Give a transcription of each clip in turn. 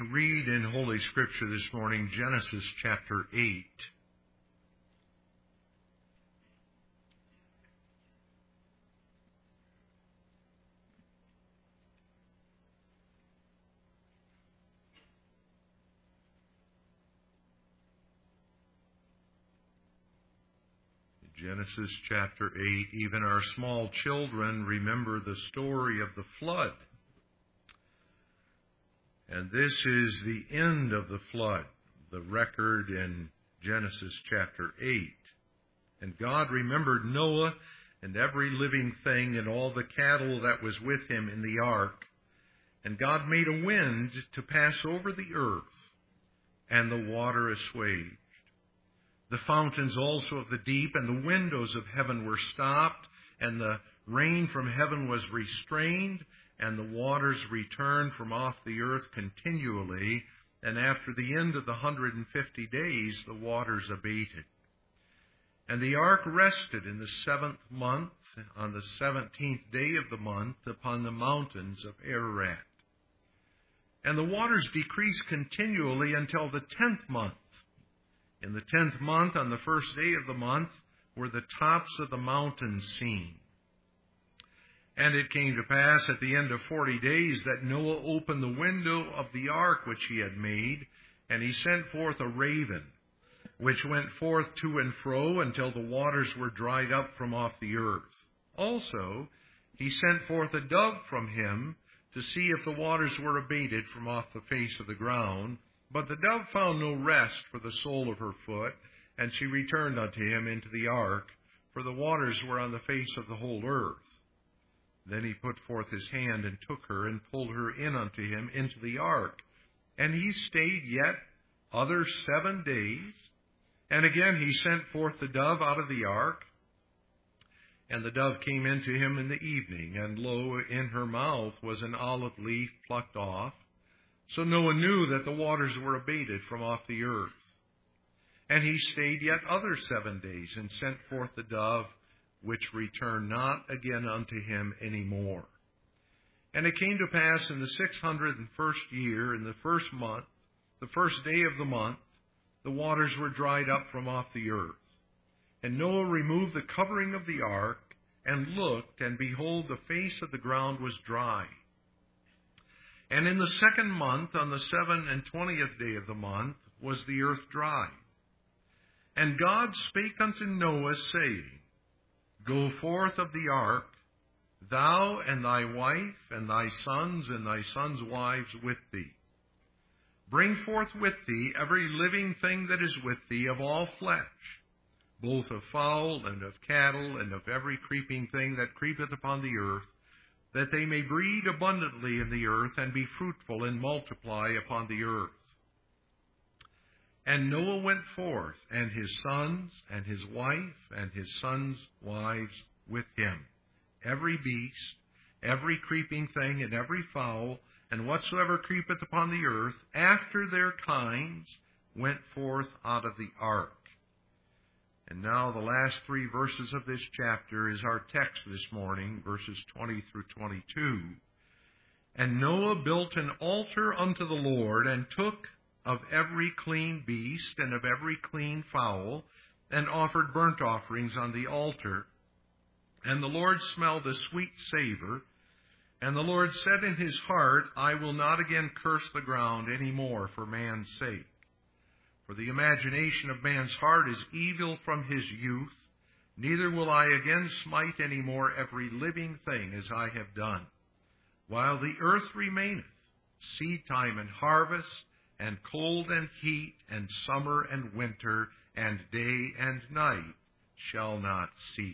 Read in Holy Scripture this morning, Genesis chapter 8. Genesis chapter 8, even our small children remember the story of the flood. And this is the end of the flood, the record in Genesis chapter 8. And God remembered Noah and every living thing and all the cattle that was with him in the ark. And God made a wind to pass over the earth, and the water assuaged. The fountains also of the deep and the windows of heaven were stopped, and the rain from heaven was restrained, and the waters returned from off the earth continually, and after the end of the 150 days the waters abated. And the ark rested in the 7th month, on the 17th day of the month, upon the mountains of Ararat. And the waters decreased continually until the 10th month. In the 10th month, on the first day of the month, were the tops of the mountains seen. And it came to pass at the end of 40 days that Noah opened the window of the ark which he had made, and he sent forth a raven, which went forth to and fro until the waters were dried up from off the earth. Also, he sent forth a dove from him to see if the waters were abated from off the face of the ground. But the dove found no rest for the sole of her foot, and she returned unto him into the ark, for the waters were on the face of the whole earth. Then he put forth his hand and took her and pulled her in unto him into the ark. And he stayed yet other 7 days. And again he sent forth the dove out of the ark. And the dove came into him in the evening, and lo, in her mouth was an olive leaf plucked off. So Noah knew that the waters were abated from off the earth. And he stayed yet other 7 days, and sent forth the dove, which returned not again unto him any more. And it came to pass in the 601st year, in the first month, the first day of the month, the waters were dried up from off the earth. And Noah removed the covering of the ark, and looked, and behold, the face of the ground was dry. And in the 2nd month, on the 27th day of the month, was the earth dry. And God spake unto Noah, saying, Go forth of the ark, thou and thy wife, and thy sons wives with thee. Bring forth with thee every living thing that is with thee of all flesh, both of fowl and of cattle, and of every creeping thing that creepeth upon the earth, that they may breed abundantly in the earth, and be fruitful and multiply upon the earth. And Noah went forth, and his sons, and his wife, and his sons' wives with him, every beast, every creeping thing, and every fowl, and whatsoever creepeth upon the earth, after their kinds, went forth out of the ark. And now the last 3 verses of this chapter is our text this morning, verses 20 through 22. And Noah built an altar unto the Lord, and took of every clean beast and of every clean fowl, and offered burnt offerings on the altar. And the Lord smelled a sweet savor. And the Lord said in his heart, I will not again curse the ground any more for man's sake. For the imagination of man's heart is evil from his youth, neither will I again smite any more every living thing as I have done. While the earth remaineth, seed time and harvest, and cold and heat, and summer and winter, and day and night shall not cease.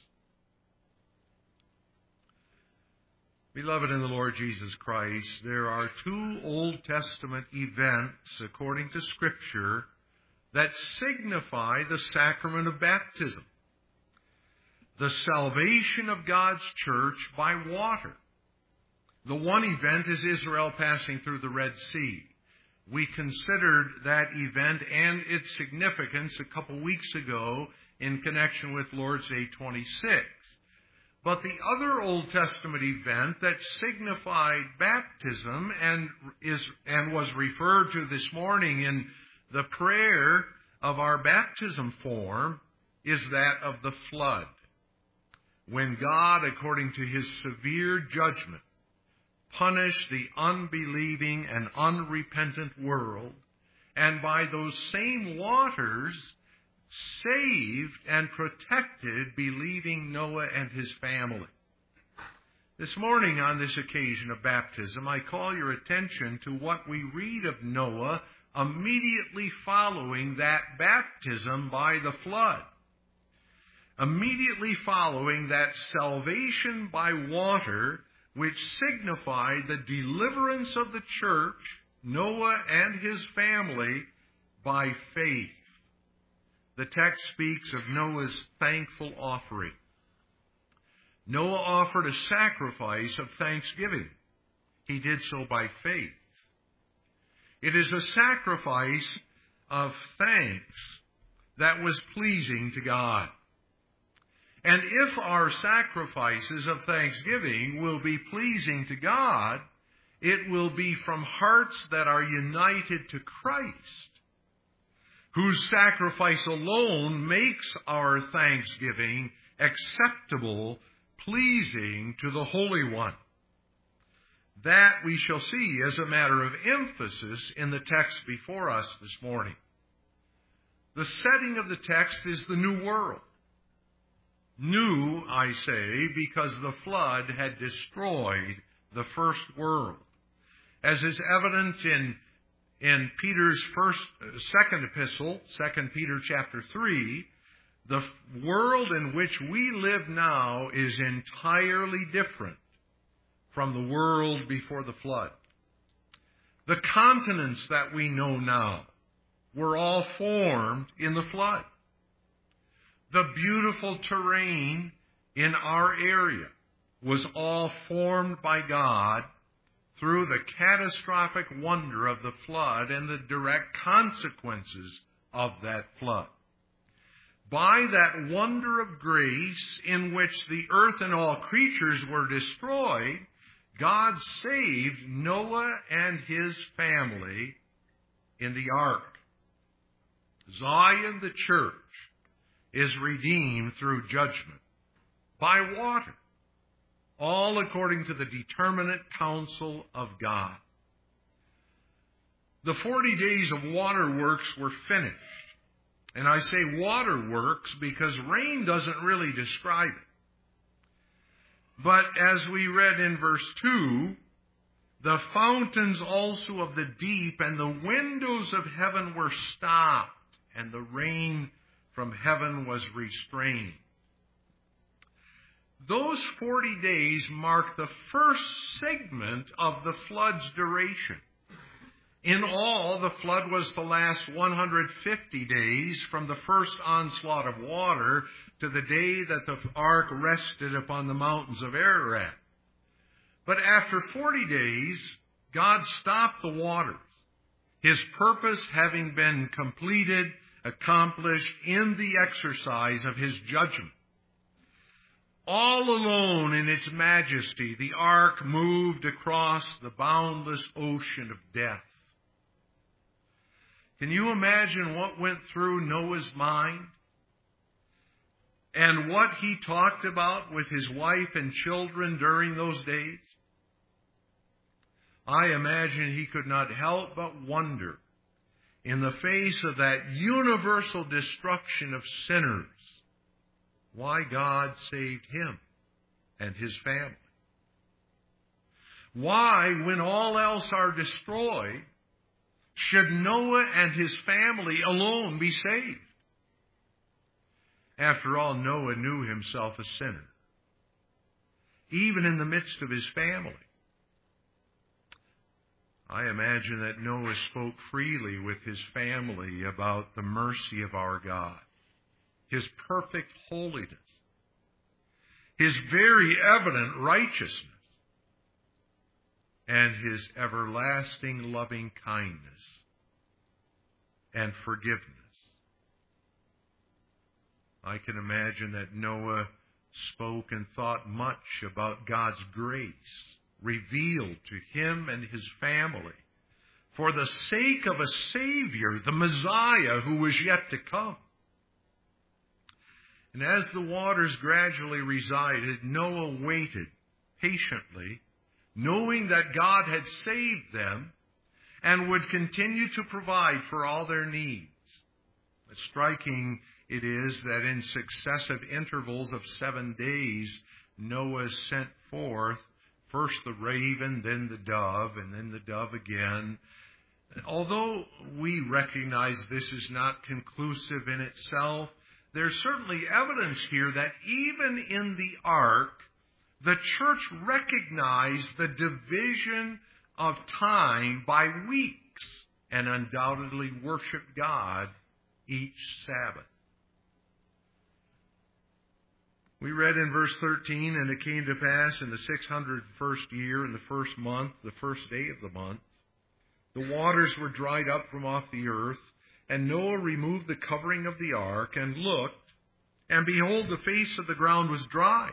Beloved in the Lord Jesus Christ, there are 2 Old Testament events, according to Scripture, that signify the sacrament of baptism. The salvation of God's church by water. The one event is Israel passing through the Red Sea. We considered that event and its significance a couple weeks ago in connection with Lord's Day 26. But the other Old Testament event that signified baptism and was referred to this morning in the prayer of our baptism form is that of the flood. When God, according to his severe judgment, punished the unbelieving and unrepentant world, and by those same waters saved and protected believing Noah and his family. This morning, on this occasion of baptism, I call your attention to what we read of Noah immediately following that baptism by the flood. Immediately following that salvation by water, which signified the deliverance of the church, Noah and his family, by faith. The text speaks of Noah's thankful offering. Noah offered a sacrifice of thanksgiving. He did so by faith. It is a sacrifice of thanks that was pleasing to God. And if our sacrifices of thanksgiving will be pleasing to God, it will be from hearts that are united to Christ, whose sacrifice alone makes our thanksgiving acceptable, pleasing to the Holy One. That we shall see as a matter of emphasis in the text before us this morning. The setting of the text is the new world. New, I say, because the flood had destroyed the first world. As is evident in Peter's second epistle, 2 Peter chapter 3, the world in which we live now is entirely different from the world before the flood. The continents that we know now were all formed in the flood. The beautiful terrain in our area was all formed by God through the catastrophic wonder of the flood and the direct consequences of that flood. By that wonder of grace in which the earth and all creatures were destroyed, God saved Noah and his family in the ark. Zion, the church, is redeemed through judgment by water, all according to the determinate counsel of God. The 40 days of waterworks were finished. And I say waterworks because rain doesn't really describe it. But as we read in verse 2, the fountains also of the deep and the windows of heaven were stopped, and the rain from heaven was restrained. Those 40 days mark the first segment of the flood's duration. In all, the flood was to last 150 days from the first onslaught of water to the day that the ark rested upon the mountains of Ararat. But after 40 days, God stopped the waters, his purpose having been completed, accomplished in the exercise of his judgment. All alone in its majesty, the ark moved across the boundless ocean of death. Can you imagine what went through Noah's mind? And what he talked about with his wife and children during those days? I imagine he could not help but wonder, in the face of that universal destruction of sinners, why God saved him and his family. Why, when all else are destroyed, should Noah and his family alone be saved? After all, Noah knew himself a sinner, even in the midst of his family. I imagine that Noah spoke freely with his family about the mercy of our God, his perfect holiness, his very evident righteousness, and his everlasting loving kindness and forgiveness. I can imagine that Noah spoke and thought much about God's grace revealed to him and his family for the sake of a Savior, the Messiah, who was yet to come. And as the waters gradually resided, Noah waited patiently, knowing that God had saved them and would continue to provide for all their needs. Striking it is that in successive intervals of 7 days, Noah sent forth first the raven, then the dove, and then the dove again. Although we recognize this is not conclusive in itself, there's certainly evidence here that even in the ark, the church recognized the division of time by weeks and undoubtedly worshiped God each Sabbath. We read in verse 13, "And it came to pass in the 601st year, in the first month, the first day of the month, the waters were dried up from off the earth, and Noah removed the covering of the ark, and looked, and behold, the face of the ground was dry.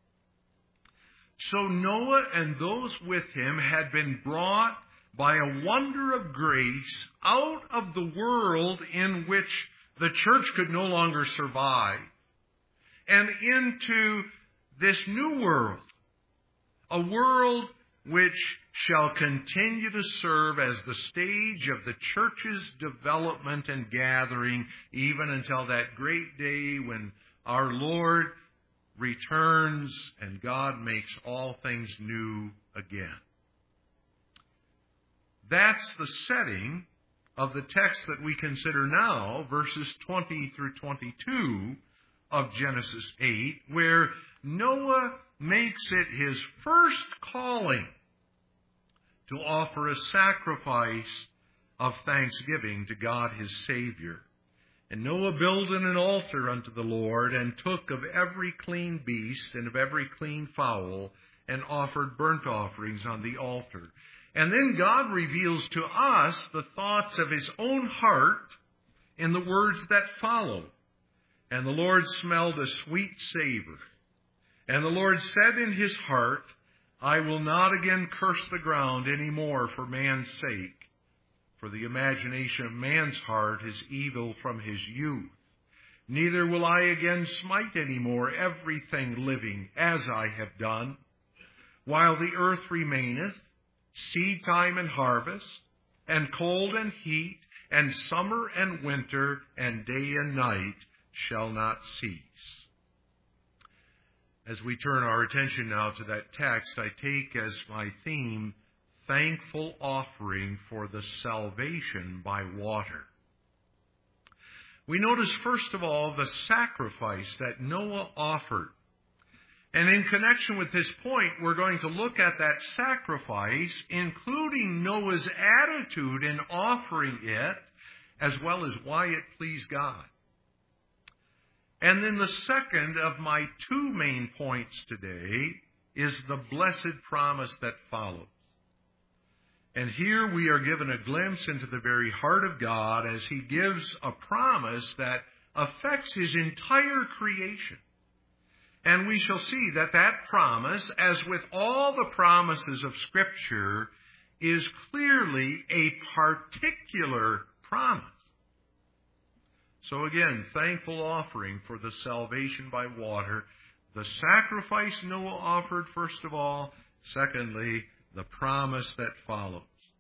So Noah and those with him had been brought by a wonder of grace out of the world in which the church could no longer survive, and into this new world, a world which shall continue to serve as the stage of the church's development and gathering, even until that great day when our Lord returns and God makes all things new again." That's the setting of the text that we consider now, verses 20 through 22 of Genesis 8, where Noah makes it his first calling to offer a sacrifice of thanksgiving to God his Savior. "And Noah builded an altar unto the Lord, and took of every clean beast and of every clean fowl, and offered burnt offerings on the altar." And then God reveals to us the thoughts of his own heart in the words that follow. "And the Lord smelled a sweet savor. And the Lord said in his heart, I will not again curse the ground any more for man's sake. For the imagination of man's heart is evil from his youth. Neither will I again smite any more everything living as I have done. While the earth remaineth, seed time and harvest, and cold and heat, and summer and winter, and day and night shall not cease." As we turn our attention now to that text, I take as my theme, thankful offering for the salvation by water. We notice, first of all, the sacrifice that Noah offered. And in connection with this point, we're going to look at that sacrifice, including Noah's attitude in offering it, as well as why it pleased God. And then the second of my two main points today is the blessed promise that follows. And here we are given a glimpse into the very heart of God as he gives a promise that affects his entire creation. And we shall see that that promise, as with all the promises of Scripture, is clearly a particular promise. So again, thankful offering for the salvation by water. The sacrifice Noah offered, first of all. Secondly, the promise that follows.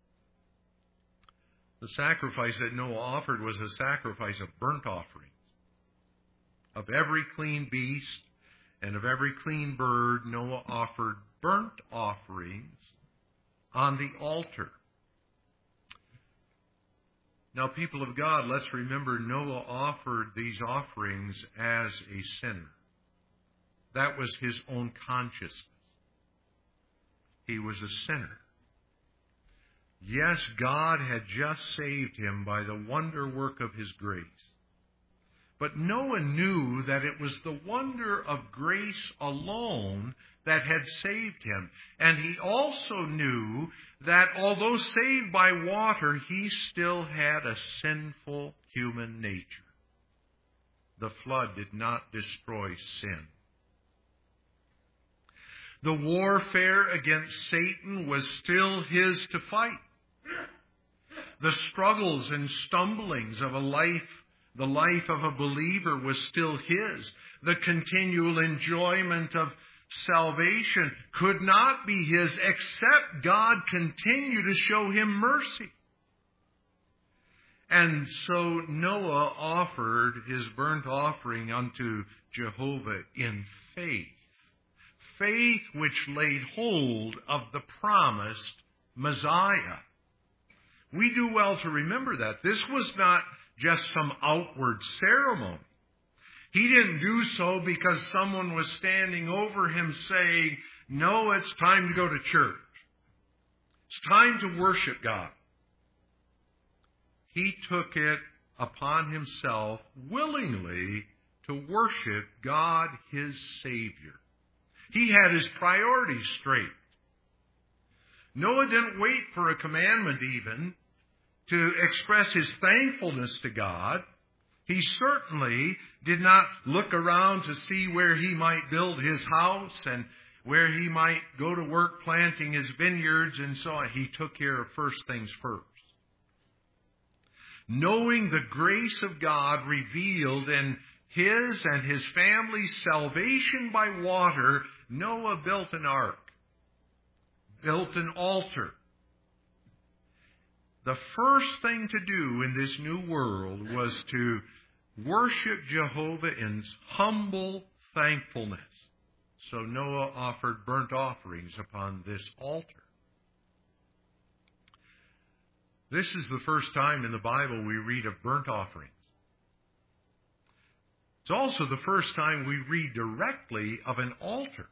The sacrifice that Noah offered was a sacrifice of burnt offerings. Of every clean beast and of every clean bird, Noah offered burnt offerings on the altar. Now, people of God, let's remember Noah offered these offerings as a sinner. That was his own consciousness. He was a sinner. Yes, God had just saved him by the wonder work of his grace. But Noah knew that it was the wonder of grace alone that had saved him. And he also knew that although saved by water, he still had a sinful human nature. The flood did not destroy sin. The warfare against Satan was still his to fight. The struggles and stumblings of the life of a believer was still his. The continual enjoyment of salvation could not be his except God continue to show him mercy. And so Noah offered his burnt offering unto Jehovah in faith. Faith which laid hold of the promised Messiah. We do well to remember that. This was not just some outward ceremony. He didn't do so because someone was standing over him saying, "No, it's time to go to church. It's time to worship God." He took it upon himself willingly to worship God, his Savior. He had his priorities straight. Noah didn't wait for a commandment even to express his thankfulness to God. He certainly did not look around to see where he might build his house and where he might go to work planting his vineyards and so on. He took care of first things first. Knowing the grace of God revealed in his and his family's salvation by water, Noah built an ark, built an altar. The first thing to do in this new world was to worship Jehovah in humble thankfulness. So Noah offered burnt offerings upon this altar. This is the first time in the Bible we read of burnt offerings. It's also the first time we read directly of an altar.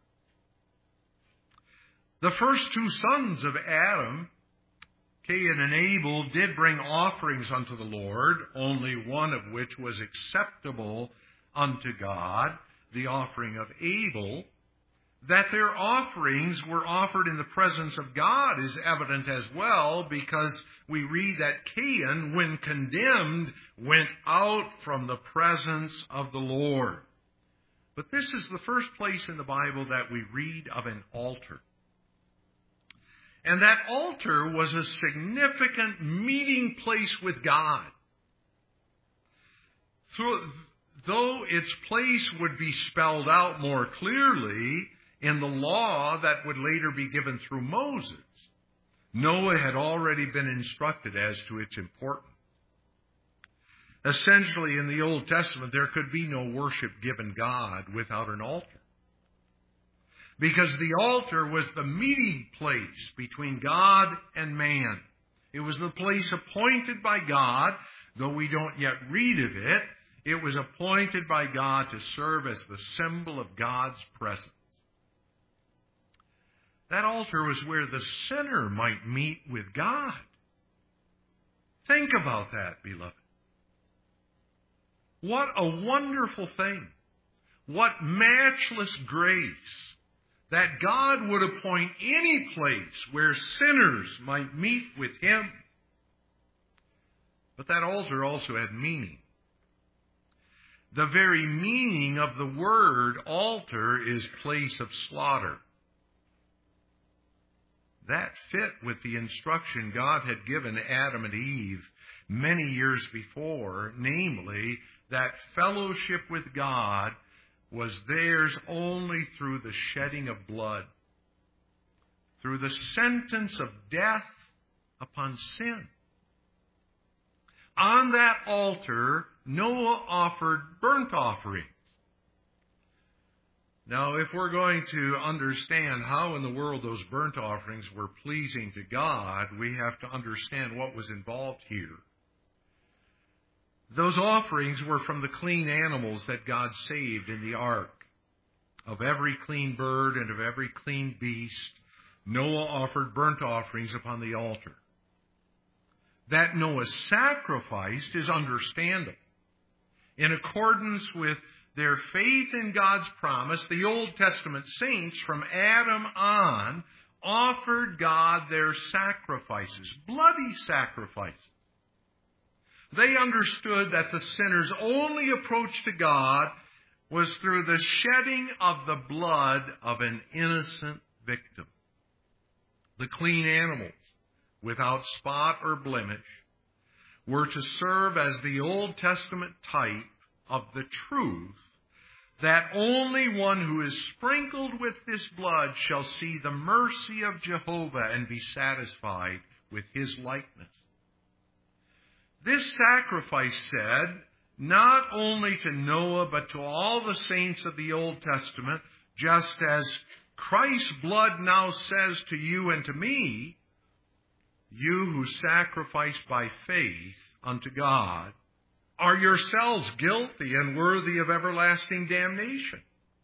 The first two sons of Adam, Cain and Abel, did bring offerings unto the Lord, only one of which was acceptable unto God, the offering of Abel. That their offerings were offered in the presence of God is evident as well, because we read that Cain, when condemned, went out from the presence of the Lord. But this is the first place in the Bible that we read of an altar. And that altar was a significant meeting place with God. Though its place would be spelled out more clearly in the law that would later be given through Moses, Noah had already been instructed as to its importance. Essentially, in the Old Testament, there could be no worship given God without an altar. Because the altar was the meeting place between God and man. It was the place appointed by God, though we don't yet read of it. It was appointed by God to serve as the symbol of God's presence. That altar was where the sinner might meet with God. Think about that, beloved. What a wonderful thing. What matchless grace that God would appoint any place where sinners might meet with Him. But that altar also had meaning. The very meaning of the word altar is place of slaughter. That fit with the instruction God had given Adam and Eve many years before, namely, that fellowship with God was theirs only through the shedding of blood, through the sentence of death upon sin. On that altar, Noah offered burnt offerings. Now, if we're going to understand how in the world those burnt offerings were pleasing to God, we have to understand what was involved here. Those offerings were from the clean animals that God saved in the ark. Of every clean bird and of every clean beast, Noah offered burnt offerings upon the altar. That Noah sacrificed is understandable. In accordance with their faith in God's promise, the Old Testament saints from Adam on offered God their sacrifices, bloody sacrifices. They understood that the sinner's only approach to God was through the shedding of the blood of an innocent victim. The clean animals, without spot or blemish, were to serve as the Old Testament type of the truth that only one who is sprinkled with this blood shall see the mercy of Jehovah and be satisfied with his likeness. This sacrifice said, not only to Noah, but to all the saints of the Old Testament, just as Christ's blood now says to you and to me, you who sacrifice by faith unto God are yourselves guilty and worthy of everlasting damnation.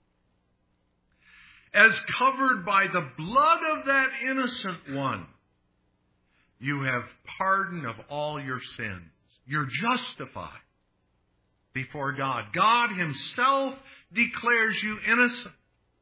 As covered by the blood of that innocent one, you have pardon of all your sins. You're justified before God. God himself declares you innocent.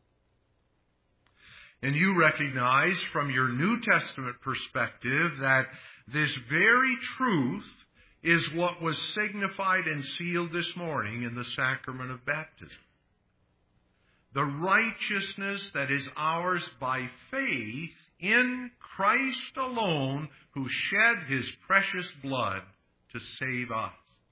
And you recognize from your New Testament perspective that this very truth is what was signified and sealed this morning in the sacrament of baptism. The righteousness that is ours by faith in Christ alone, who shed his precious blood to save us.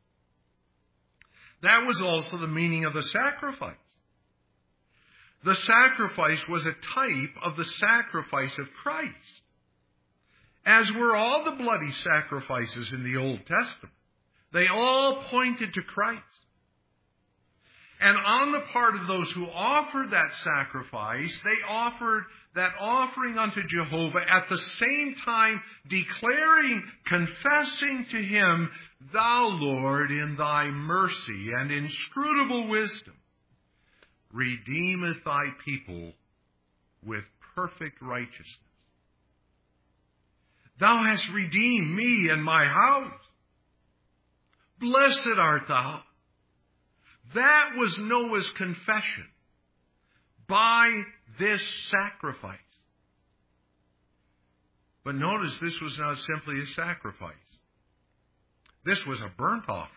That was also the meaning of the sacrifice. The sacrifice was a type of the sacrifice of Christ, as were all the bloody sacrifices in the Old Testament. They all pointed to Christ. And on the part of those who offered that sacrifice, they offered that offering unto Jehovah, at the same time declaring, confessing to him, Thou, Lord, in thy mercy and inscrutable wisdom, redeemeth thy people with perfect righteousness. Thou hast redeemed me and my house. Blessed art thou. That was Noah's confession by this sacrifice. But notice this was not simply a sacrifice. This was a burnt offering.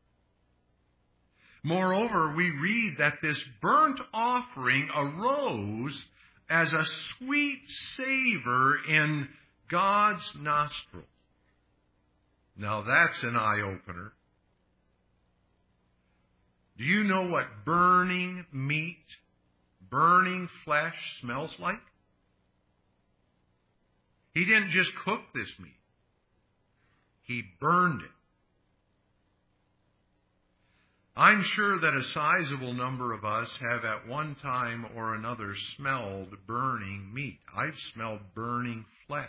Moreover, we read that this burnt offering arose as a sweet savor in God's nostrils. Now that's an eye-opener. Do you know what burning meat, burning flesh smells like? He didn't just cook this meat. He burned it. I'm sure that a sizable number of us have at one time or another smelled burning meat. I've smelled burning flesh.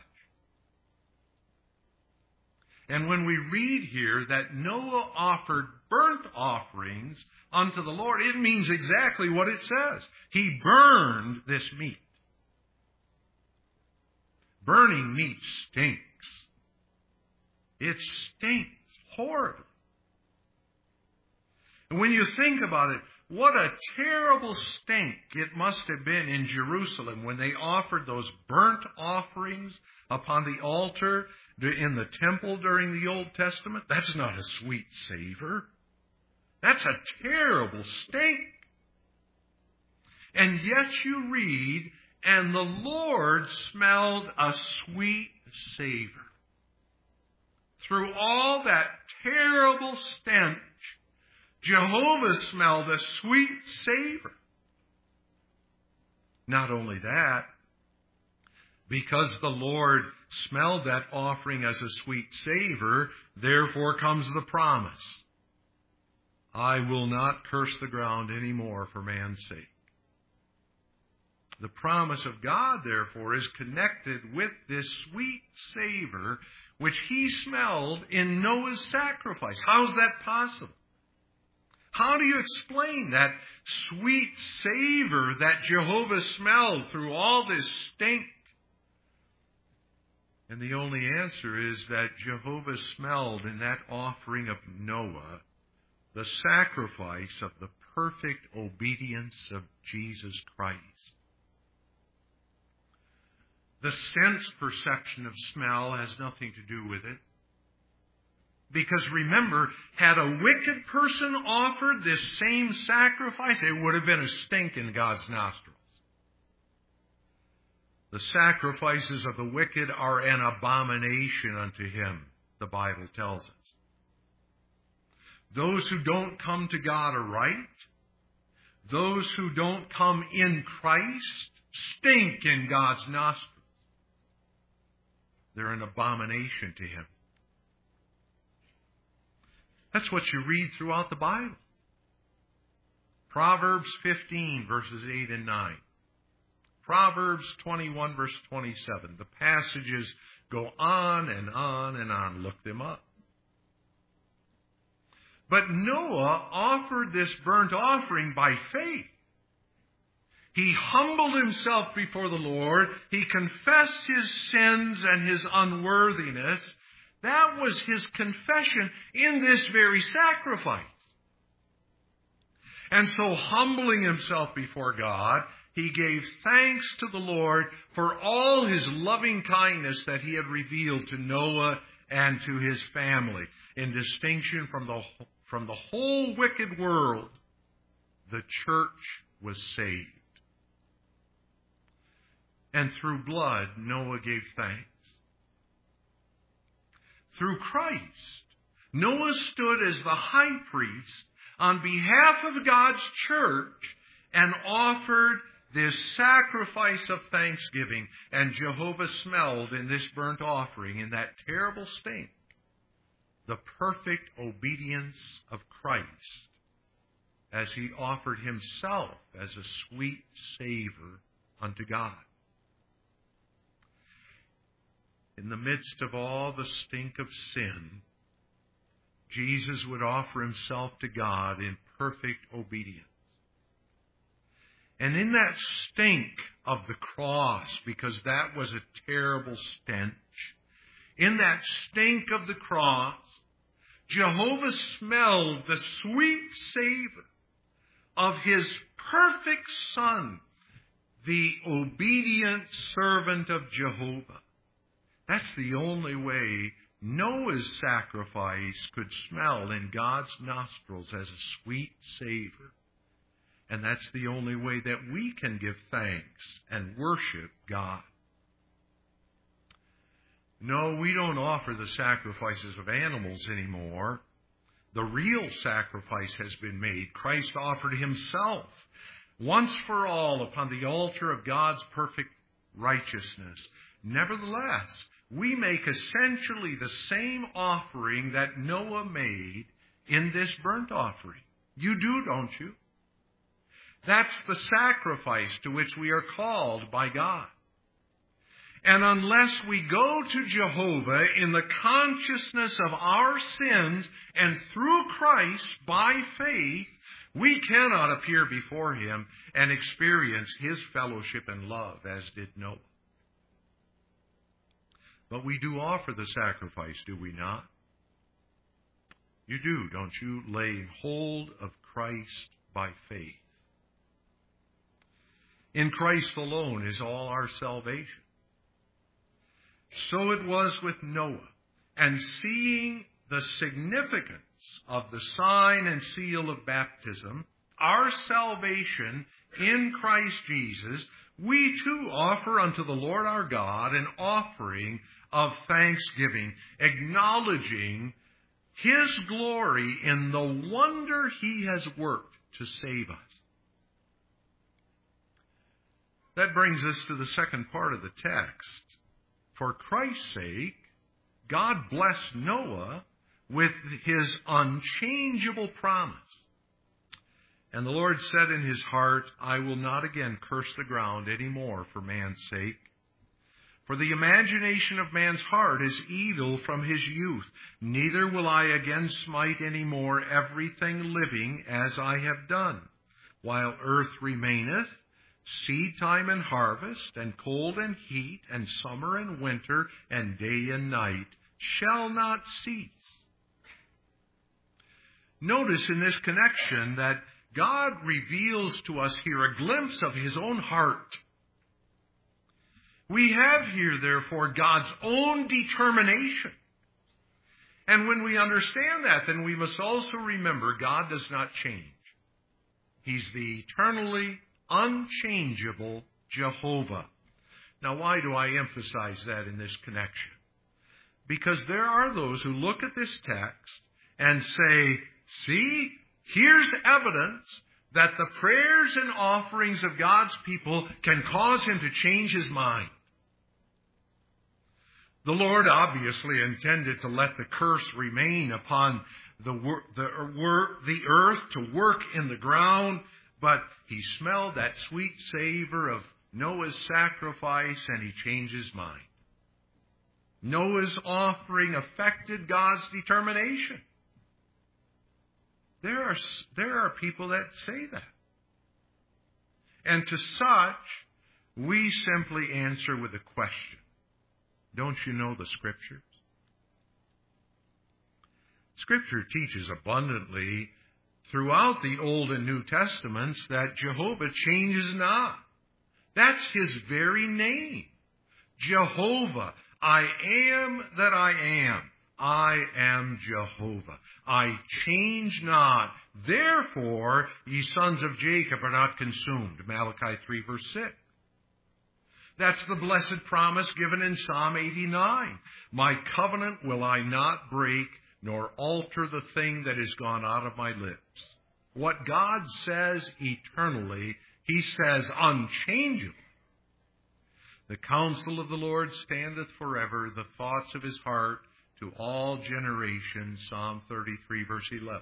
And when we read here that Noah offered burnt offerings unto the Lord, it means exactly what it says. He burned this meat. Burning meat stinks. It stinks horribly. And when you think about it, what a terrible stink it must have been in Jerusalem when they offered those burnt offerings upon the altar in the temple during the Old Testament. That's not a sweet savor. That's a terrible stink. And yet you read, and the Lord smelled a sweet savor. Through all that terrible stench, Jehovah smelled a sweet savor. Not only that, because the Lord smelled that offering as a sweet savor, therefore comes the promise. I will not curse the ground any more for man's sake. The promise of God, therefore, is connected with this sweet savor which he smelled in Noah's sacrifice. How is that possible? How do you explain that sweet savor that Jehovah smelled through all this stink? And the only answer is that Jehovah smelled in that offering of Noah the sacrifice of the perfect obedience of Jesus Christ. The sense perception of smell has nothing to do with it. Because remember, had a wicked person offered this same sacrifice, it would have been a stink in God's nostrils. The sacrifices of the wicked are an abomination unto Him, the Bible tells us. Those who don't come to God aright, those who don't come in Christ, stink in God's nostrils. They're an abomination to Him. That's what you read throughout the Bible. Proverbs 15, verses 8 and 9. Proverbs 21, verse 27. The passages go on and on and on. Look them up. But Noah offered this burnt offering by faith. He humbled himself before the Lord. He confessed his sins and his unworthiness. That was his confession in this very sacrifice. And so, humbling himself before God, he gave thanks to the Lord for all His loving kindness that He had revealed to Noah and to his family. In distinction from the whole wicked world, the church was saved. And through blood, Noah gave thanks. Through Christ, Noah stood as the high priest on behalf of God's church and offered this sacrifice of thanksgiving. And Jehovah smelled in this burnt offering, in that terrible stink, the perfect obedience of Christ as He offered Himself as a sweet savor unto God. In the midst of all the stink of sin, Jesus would offer Himself to God in perfect obedience. And in that stink of the cross, because that was a terrible stench, in that stink of the cross, Jehovah smelled the sweet savor of His perfect Son, the obedient servant of Jehovah. That's the only way Noah's sacrifice could smell in God's nostrils as a sweet savor. And that's the only way that we can give thanks and worship God. No, we don't offer the sacrifices of animals anymore. The real sacrifice has been made. Christ offered Himself once for all upon the altar of God's perfect righteousness. Nevertheless, we make essentially the same offering that Noah made in this burnt offering. You do, don't you? That's the sacrifice to which we are called by God. And unless we go to Jehovah in the consciousness of our sins and through Christ by faith, we cannot appear before Him and experience His fellowship and love as did Noah. But we do offer the sacrifice, do we not? You do, don't you? Laying hold of Christ by faith. In Christ alone is all our salvation. So it was with Noah. And seeing the significance of the sign and seal of baptism, our salvation in Christ Jesus, we too offer unto the Lord our God an offering of thanksgiving, acknowledging His glory in the wonder He has worked to save us. That brings us to the second part of the text. For Christ's sake, God blessed Noah with His unchangeable promise. And the Lord said in His heart, I will not again curse the ground any more for man's sake. For the imagination of man's heart is evil from his youth. Neither will I again smite any more everything living as I have done. While earth remaineth, seed time and harvest, and cold and heat, and summer and winter, and day and night shall not cease. Notice in this connection that God reveals to us here a glimpse of His own heart. We have here, therefore, God's own determination. And when we understand that, then we must also remember God does not change. He's the eternally unchangeable Jehovah. Now, why do I emphasize that in this connection? Because there are those who look at this text and say, see, here's evidence that the prayers and offerings of God's people can cause him to change his mind. The Lord obviously intended to let the curse remain upon the earth to work in the ground, but he smelled that sweet savor of Noah's sacrifice and he changed his mind. Noah's offering affected God's determination. There are people that say that. And to such, we simply answer with a question. Don't you know the Scriptures? Scripture teaches abundantly throughout the Old and New Testaments that Jehovah changes not. That's his very name. Jehovah, I am that I am. I am Jehovah. I change not. Therefore, ye sons of Jacob are not consumed. Malachi 3 verse 6. That's the blessed promise given in Psalm 89. My covenant will I not break, nor alter the thing that is gone out of my lips. What God says eternally, he says unchangeably. The counsel of the Lord standeth forever, the thoughts of his heart to all generations. Psalm 33 verse 11.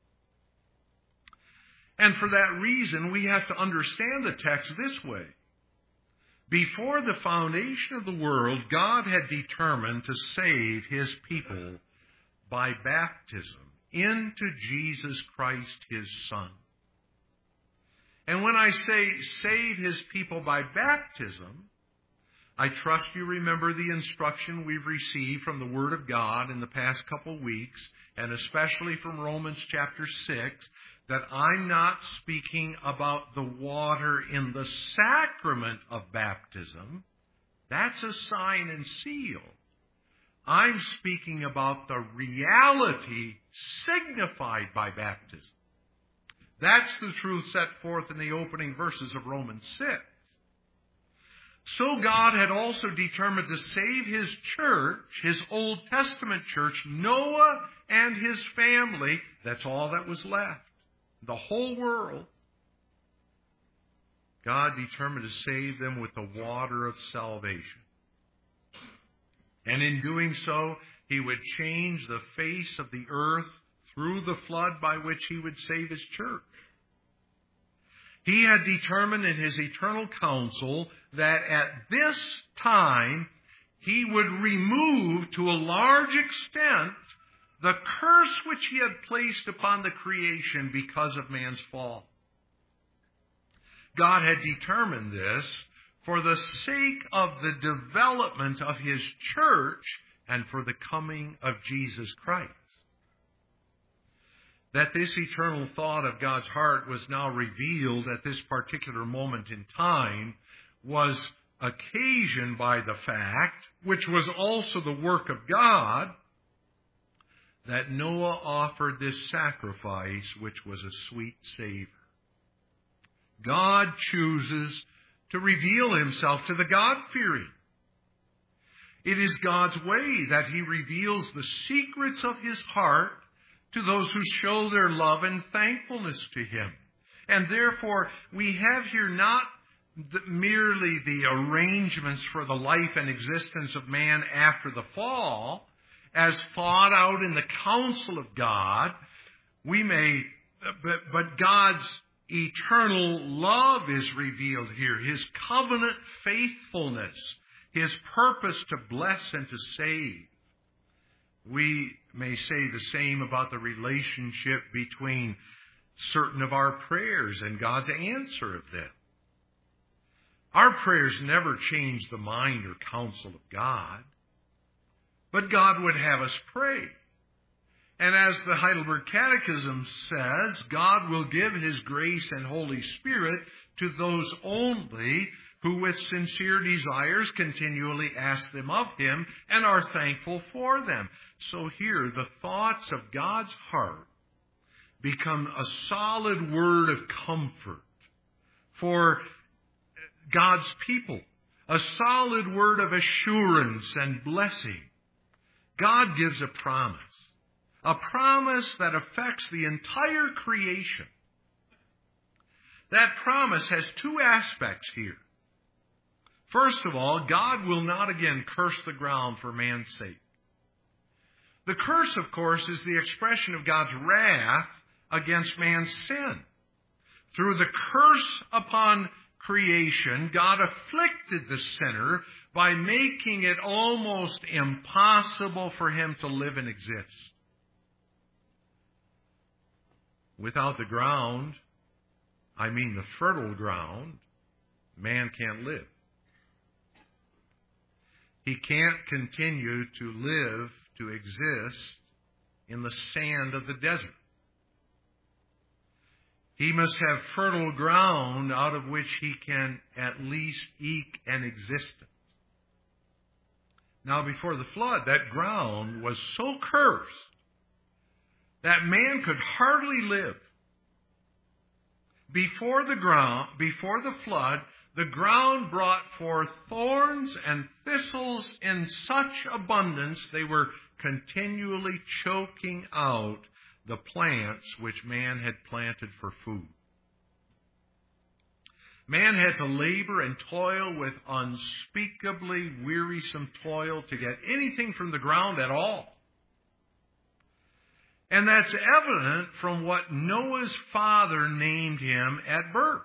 And for that reason, we have to understand the text this way. Before the foundation of the world, God had determined to save his people by baptism into Jesus Christ, his Son. And when I say save his people by baptism, I trust you remember the instruction we've received from the Word of God in the past couple weeks, and especially from Romans chapter 6, that I'm not speaking about the water in the sacrament of baptism. That's a sign and seal. I'm speaking about the reality signified by baptism. That's the truth set forth in the opening verses of Romans 6. So God had also determined to save his church, his Old Testament church, Noah and his family. That's all that was left. The whole world. God determined to save them with the water of salvation. And in doing so, he would change the face of the earth through the flood by which he would save his church. He had determined in his eternal counsel that at this time he would remove to a large extent the curse which he had placed upon the creation because of man's fall. God had determined this for the sake of the development of his church and for the coming of Jesus Christ. That this eternal thought of God's heart was now revealed at this particular moment in time was occasioned by the fact, which was also the work of God, that Noah offered this sacrifice, which was a sweet savor. God chooses to reveal himself to the God-fearing. It is God's way that he reveals the secrets of his heart to those who show their love and thankfulness to him. And therefore, we have here not merely the arrangements for the life and existence of man after the fall, as thought out in the counsel of God. But God's eternal love is revealed here, his covenant faithfulness, his purpose to bless and to save. We may say the same about the relationship between certain of our prayers and God's answer of them. Our prayers never change the mind or counsel of God, but God would have us pray. And as the Heidelberg Catechism says, God will give his grace and Holy Spirit to those only who with sincere desires continually ask them of Him and are thankful for them. So here, the thoughts of God's heart become a solid word of comfort for God's people, a solid word of assurance and blessing. God gives a promise that affects the entire creation. That promise has two aspects here. First of all, God will not again curse the ground for man's sake. The curse, of course, is the expression of God's wrath against man's sin. Through the curse upon creation, God afflicted the sinner by making it almost impossible for him to live and exist. Without the ground, I mean the fertile ground, man can't live. He can't continue to live, to exist in the sand of the desert. He must have fertile ground out of which he can at least eke an existence. Now, before the flood, that ground was so cursed that man could hardly live. Before the flood, the ground brought forth thorns and thistles in such abundance they were continually choking out the plants which man had planted for food. Man had to labor and toil with unspeakably wearisome toil to get anything from the ground at all. And that's evident from what Noah's father named him at birth.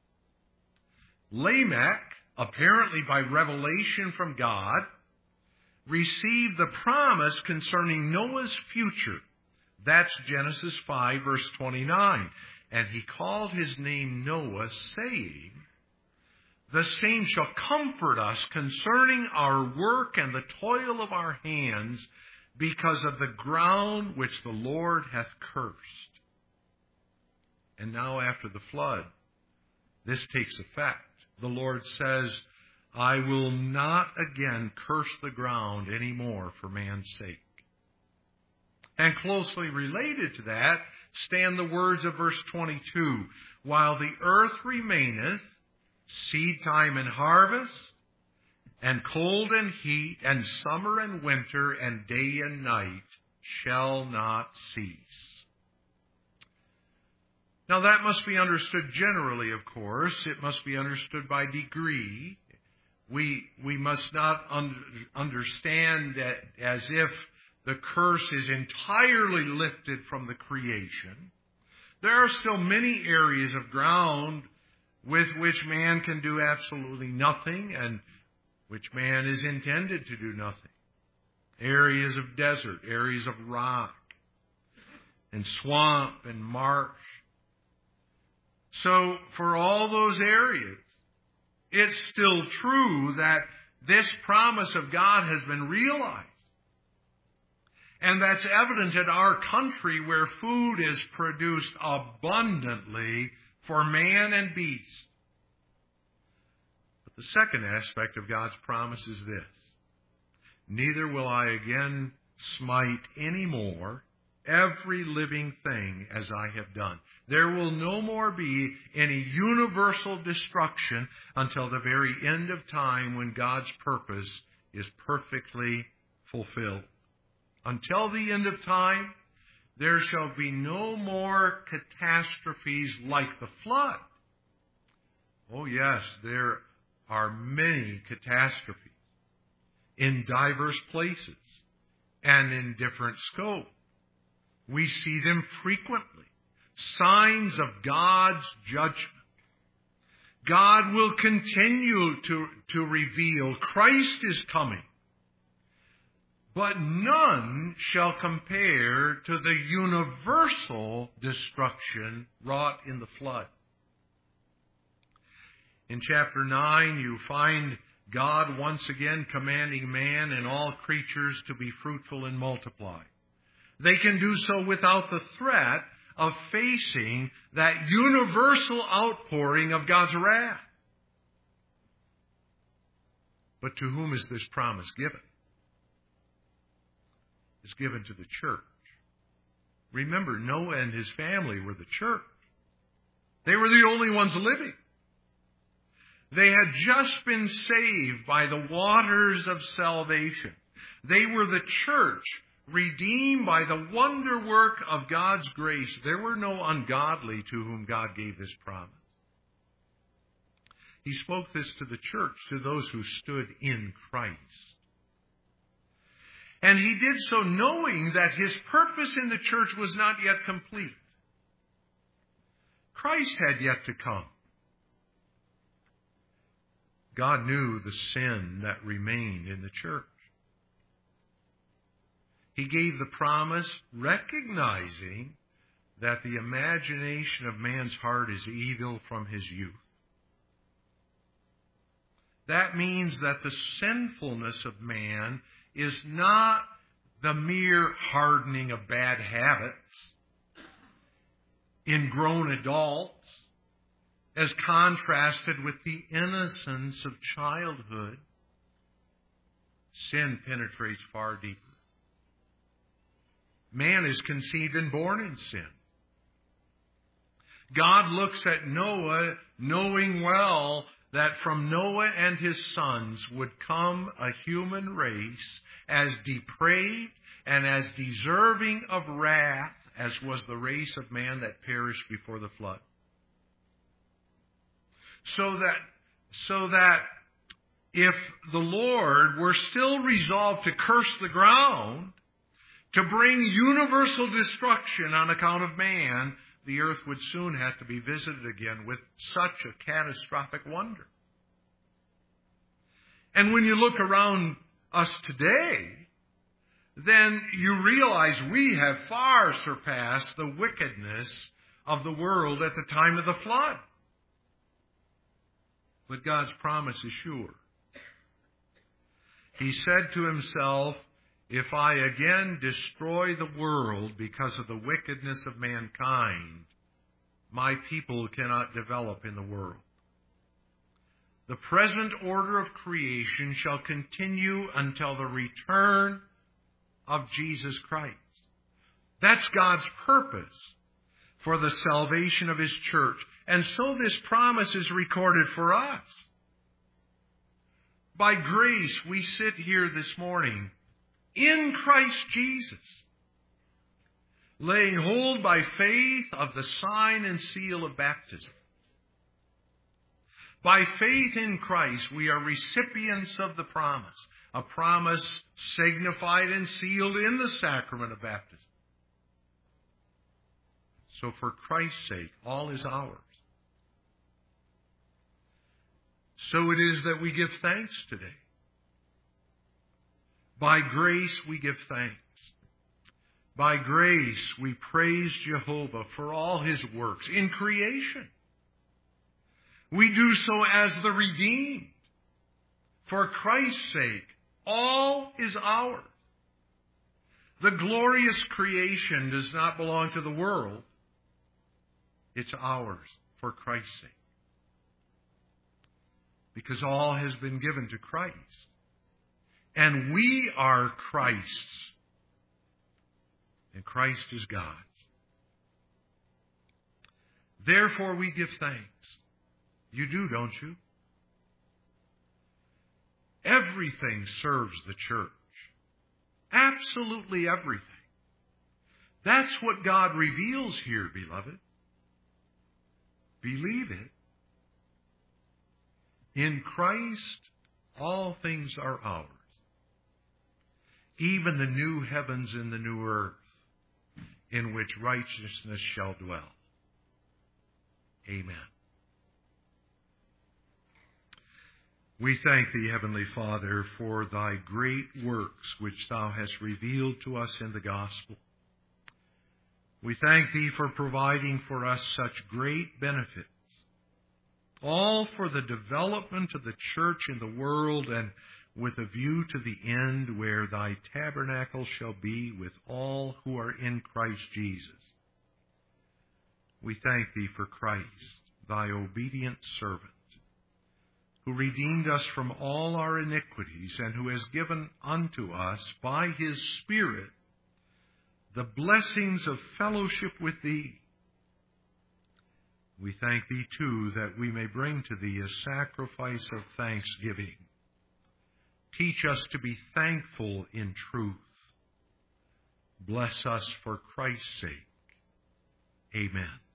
Lamech, apparently by revelation from God, received the promise concerning Noah's future. That's Genesis 5, verse 29. And he called his name Noah, saying, "The same shall comfort us concerning our work and the toil of our hands, because of the ground which the Lord hath cursed." And now after the flood, this takes effect. The Lord says, "I will not again curse the ground any more for man's sake." And closely related to that stand the words of verse 22. "While the earth remaineth, seed time and harvest, and cold and heat, and summer and winter, and day and night shall not cease." Now that must be understood generally, of course. It must be understood by degree. We must not understand that as if the curse is entirely lifted from the creation. There are still many areas of ground with which man can do absolutely nothing and which man is intended to do nothing. Areas of desert, areas of rock, and swamp and marsh. So for all those areas, it's still true that this promise of God has been realized. And that's evident in our country where food is produced abundantly for man and beast. But the second aspect of God's promise is this: "Neither will I again smite any more every living thing as I have done." There will no more be any universal destruction until the very end of time, when God's purpose is perfectly fulfilled. Until the end of time, there shall be no more catastrophes like the flood. Oh yes, there are many catastrophes in diverse places and in different scope. We see them frequently. Signs of God's judgment. God will continue to reveal Christ is coming. But none shall compare to the universal destruction wrought in the flood. In chapter 9, you find God once again commanding man and all creatures to be fruitful and multiply. They can do so without the threat of facing that universal outpouring of God's wrath. But to whom is this promise given? It's given to the church. Remember, Noah and his family were the church. They were the only ones living. They had just been saved by the waters of salvation. They were the church, redeemed by the wonder work of God's grace. There were no ungodly to whom God gave this promise. He spoke this to the church, to those who stood in Christ. And he did so knowing that his purpose in the church was not yet complete. Christ had yet to come. God knew the sin that remained in the church. He gave the promise recognizing that the imagination of man's heart is evil from his youth. That means that the sinfulness of man is not the mere hardening of bad habits in grown adults as contrasted with the innocence of childhood. Sin penetrates far deeper. Man is conceived and born in sin. God looks at Noah knowing well that from Noah and his sons would come a human race as depraved and as deserving of wrath as was the race of man that perished before the flood. So that if the Lord were still resolved to curse the ground, to bring universal destruction on account of man, the earth would soon have to be visited again with such a catastrophic wonder. And when you look around us today, then you realize we have far surpassed the wickedness of the world at the time of the flood. But God's promise is sure. He said to himself, if I again destroy the world because of the wickedness of mankind, my people cannot develop in the world. The present order of creation shall continue until the return of Jesus Christ. That's God's purpose for the salvation of his church. And so this promise is recorded for us. By grace, we sit here this morning in Christ Jesus, laying hold by faith of the sign and seal of baptism. By faith in Christ, we are recipients of the promise, a promise signified and sealed in the sacrament of baptism. So for Christ's sake, all is ours. So it is that we give thanks today. By grace we give thanks. By grace we praise Jehovah for all his works in creation. We do so as the redeemed. For Christ's sake, all is ours. The glorious creation does not belong to the world. It's ours for Christ's sake. Because all has been given to Christ. And we are Christ's. And Christ is God's. Therefore we give thanks. You do, don't you? Everything serves the church. Absolutely everything. That's what God reveals here, beloved. Believe it. In Christ, all things are ours. Even the new heavens and the new earth, in which righteousness shall dwell. Amen. We thank thee, Heavenly Father, for thy great works which thou hast revealed to us in the gospel. We thank thee for providing for us such great benefits, all for the development of the church in the world and with a view to the end where thy tabernacle shall be with all who are in Christ Jesus. We thank thee for Christ, thy obedient servant, who redeemed us from all our iniquities, and who has given unto us by his Spirit the blessings of fellowship with thee. We thank thee, too, that we may bring to thee a sacrifice of thanksgiving. Teach us to be thankful in truth. Bless us for Christ's sake. Amen.